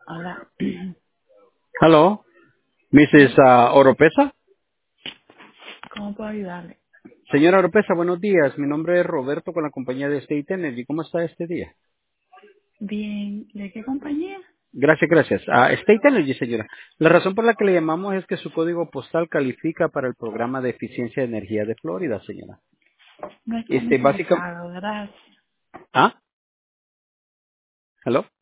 Hola. Hello, Mrs. Sí, Oropesa. ¿cómo puedo ayudarle? Señora Oropesa, buenos días. Mi nombre es Roberto con la compañía de State Energy. ¿Cómo está este día? Bien, ¿de qué compañía? Gracias, gracias. State Energy, señora. La razón por la que le llamamos es que su código postal califica para el programa de eficiencia de energía de Florida, señora. No estamos Básicamente... interesados, gracias. ¿Ah? ¿Hello?